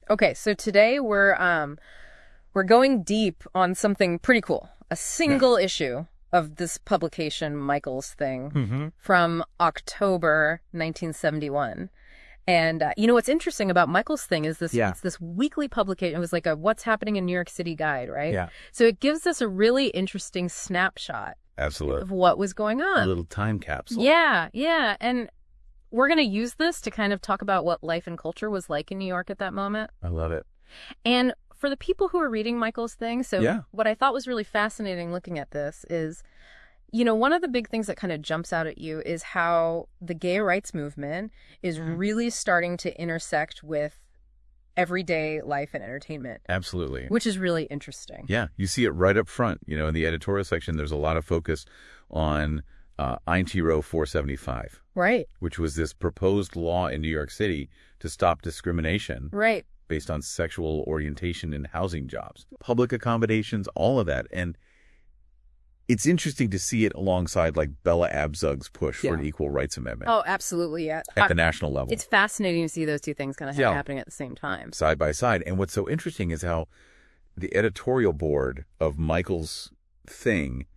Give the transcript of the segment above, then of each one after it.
Okay, so today we're going deep on something pretty cool. A single issue of this publication, Michael's Thing, from October 1971. And what's interesting about Michael's Thing is it's this weekly publication. It was like a What's Happening in New York City guide, right? Yeah. So it gives us a really interesting snapshot Absolutely. of what was going on. A little time capsule. Yeah. And we're going to use this to kind of talk about what life and culture was like in New York at that moment. I love it. And for the people who are reading Michael's Thing, what I thought was really fascinating looking at this is, one of the big things that kind of jumps out at you is how the gay rights movement is really starting to intersect with everyday life and entertainment. Absolutely. Which is really interesting. Yeah, you see it right up front. In the editorial section, there's a lot of focus on Eintiro 475. Right. Which was this proposed law in New York City to stop discrimination. Right. Based on sexual orientation in housing jobs. Public accommodations, all of that. And it's interesting to see it alongside like Bella Abzug's push for an equal rights amendment. Oh, absolutely, yeah. At the national level. It's fascinating to see those two things kind of happening at the same time. Side by side. And what's so interesting is how the editorial board of Michael's Thing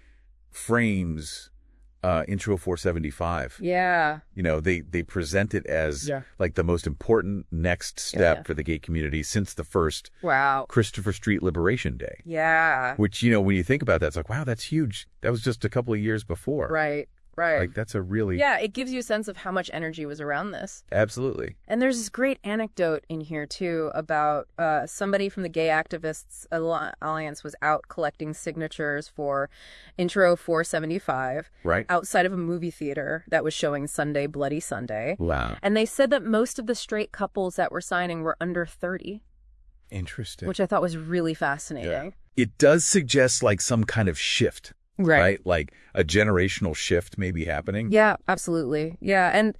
frames Intro 475. Yeah. They present it as like the most important next step for the gay community since the first Christopher Street Liberation Day. Yeah. Which, when you think about that, it's like, wow, that's huge. That was just a couple of years before. Right. Like, that's a really... Yeah, it gives you a sense of how much energy was around this. Absolutely. And there's this great anecdote in here, too, about somebody from the Gay Activists Alliance was out collecting signatures for Intro 475 outside of a movie theater that was showing Sunday, Bloody Sunday. Wow. And they said that most of the straight couples that were signing were under 30. Interesting. Which I thought was really fascinating. Yeah. It does suggest like some kind of shift. Right? Like a generational shift may be happening. Yeah, absolutely. Yeah. And,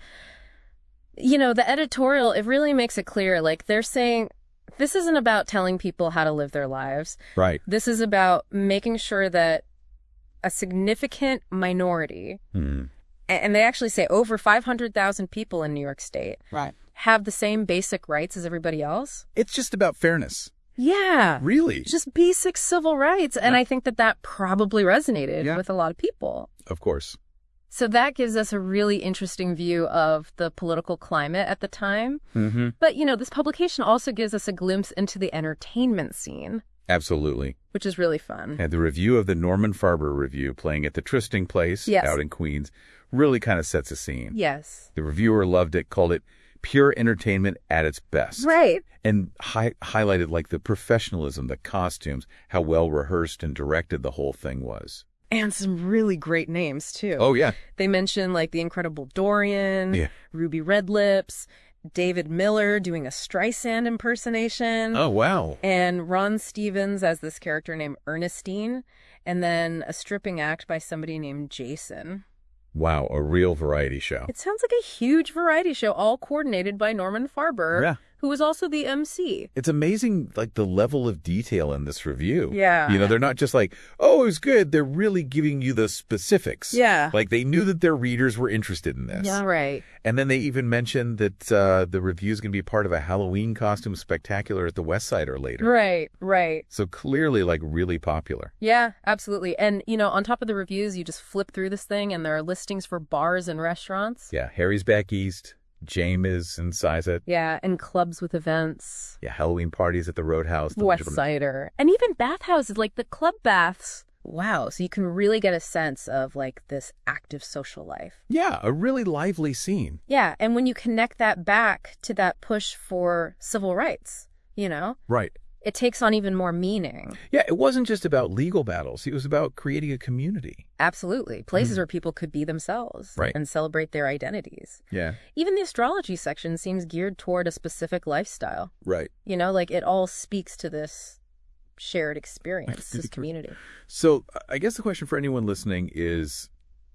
the editorial, it really makes it clear, like they're saying this isn't about telling people how to live their lives. Right. This is about making sure that a significant minority, and they actually say over 500,000 people in New York State have the same basic rights as everybody else. It's just about fairness. Yeah. Really? Just basic civil rights. And I think that probably resonated with a lot of people. Of course. So that gives us a really interesting view of the political climate at the time. Mm-hmm. But, this publication also gives us a glimpse into the entertainment scene. Absolutely. Which is really fun. And the review of the Norman Farber Review playing at the Trysting Place out in Queens really kind of sets a scene. Yes. The reviewer loved it, called it pure entertainment at its best. Right. And highlighted like the professionalism, the costumes, how well rehearsed and directed the whole thing was. And some really great names, too. Oh, yeah. They mention like the Incredible Dorian, Ruby Red Lips, David Miller doing a Streisand impersonation. Oh, wow. And Ron Stevens as this character named Ernestine. And then a stripping act by somebody named Jason. Wow, a real variety show. It sounds like a huge variety show, all coordinated by Norman Farber, who was also the MC. It's amazing, like, the level of detail in this review. Yeah. They're not just like, oh, it was good. They're really giving you the specifics. Yeah. Like, they knew that their readers were interested in this. Yeah, right. And then they even mentioned that the review is going to be part of a Halloween costume spectacular at the West Sider later. Right. So clearly, like, really popular. Yeah, absolutely. And, on top of the reviews, you just flip through this thing and there are listings for bars and restaurants. Yeah, Harry's Back East, James and Sizet. Yeah, and clubs with events. Yeah, Halloween parties at the Roadhouse. The West Sider. And even bathhouses, like the club baths. Wow, so you can really get a sense of like this active social life. Yeah, a really lively scene. Yeah, and when you connect that back to that push for civil rights, Right. It takes on even more meaning. Yeah, it wasn't just about legal battles. It was about creating a community. Absolutely. Places where people could be themselves and celebrate their identities. Yeah. Even the astrology section seems geared toward a specific lifestyle. Right. Like it all speaks to this shared experience, this community. So I guess the question for anyone listening is,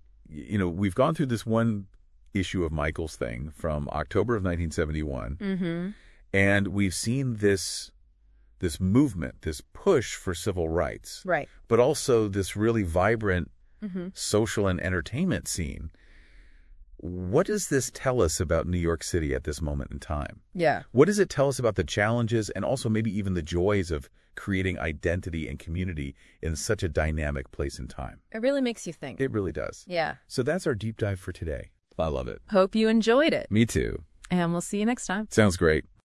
we've gone through this one issue of Michael's Thing from October of 1971, and we've seen this movement, this push for civil rights, but also this really vibrant social and entertainment scene. what does this tell us about New York City at this moment in time? Yeah. What does it tell us about the challenges and also maybe even the joys of creating identity and community in such a dynamic place and time? It really makes you think. It really does. Yeah. So that's our deep dive for today. I love it. Hope you enjoyed it. Me too. And we'll see you next time. Sounds great.